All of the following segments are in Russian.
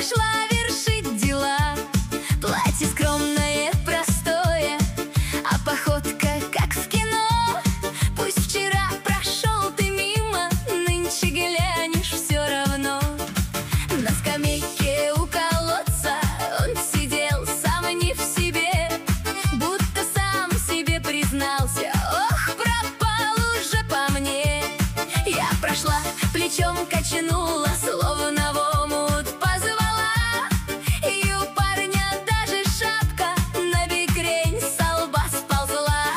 пошла вершить дела. Платье скромное, простое, а походка как в кино. Пусть вчера прошел ты мимо, нынче глянешь все равно. На скамейке у колодца он сидел сам не в себе, будто сам себе признался: ох, пропал уже по мне. Я прошла, плечом качнула, словно в омут позвала, и у парня даже шапка на бекрень со лба сползла.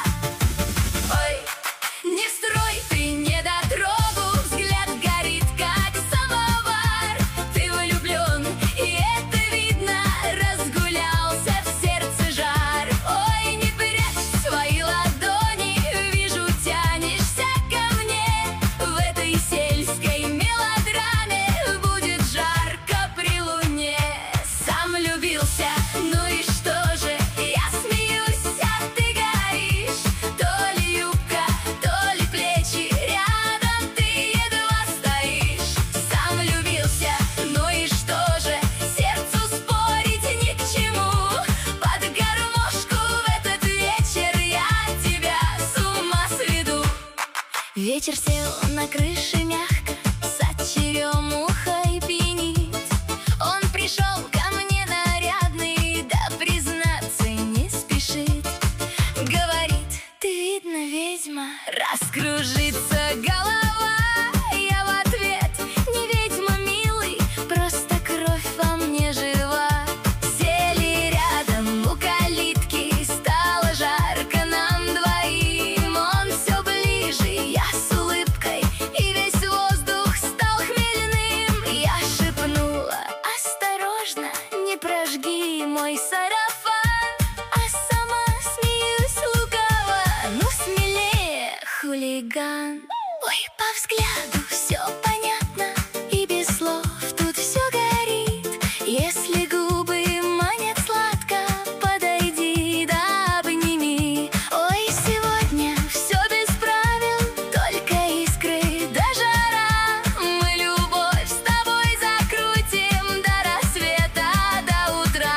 Ой, не строй ты недотрогу, взгляд горит, как самовар. Ты влюблен, и это видно, разгулялся в сердце жар. Ой, не прячь свои ладони, вижу, тянешься ко мне. В этой сельской мелодраме будет жарко при луне. Сам влюбился, ну и что же, я смеюсь, а ты горишь. То ли юбка, то ли плечи, рядом ты едва стоишь. Сам влюбился, ну и что же, сердцу спорить ни к чему. Под гармошку в этот вечер я тебя с ума сведу. Ветер сел на крыше мягко, с черемухой пьянит. Он пришел ко мне нарядный, да признаться не спешит. Говорит: ты, видно, ведьма, раскружится голова. Я в ответ: не ведьма, милый, просто кровь во мне жива. Сели рядом у калитки, стало жарко нам двоим. Он все ближе, я с улыбкой, и весь воздух стал хмельным. Я шепнула: осторожно, не прожги мой сарафан. А сама смеюсь лукаво: ну смелее, хулиган. Ой, по взгляду все понятно, и без слов тут все горит. Если губы манят сладко, подойди да обними. Ой, сегодня все без правил, только искры да жара. Мы любовь с тобой закрутим до рассвета, до утра.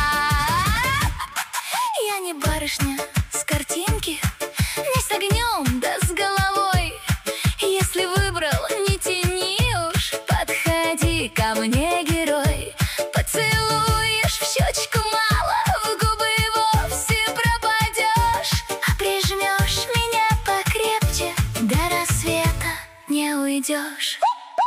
Я не барышня с картинки, не с огнем, да с головой. Если выбрал, не тяни уж, подходи ко мне, герой. Поцелуешь в щечку мало, в губы вовсе пропадешь. А прижмешь меня покрепче, до рассвета не уйдешь.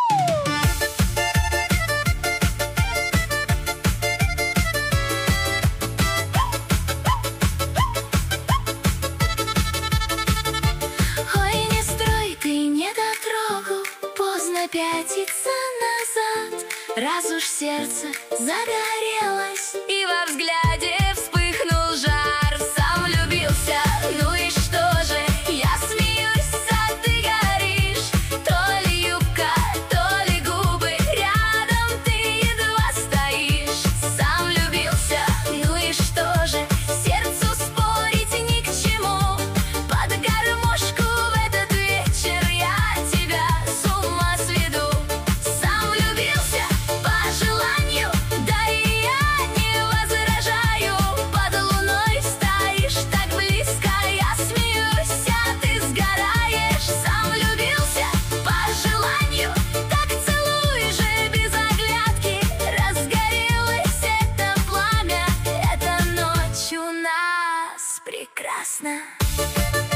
Ой, не строй ты недотрогу, поздно пятиться назад. Раз уж сердце загорелось, и во взгляде вспыхнул жар. Сам влюбился, ну и что же, я смеюсь, а ты горишь. То ли юбка, то ли губы, рядом ты едва стоишь. Сам влюбился, ну и что же, сердцу спорить ни к чему. Под гармошку в этот вечер я тебя с ума сведу. Сам влюбился по желанию, да и я не возражаю. Под луной стоишь так близко, я смеюсь, а ты сгораешь. Сам влюбился по желанию, так целуй же без оглядки. Разгорелось это пламя, эта ночь у нас прекрасна.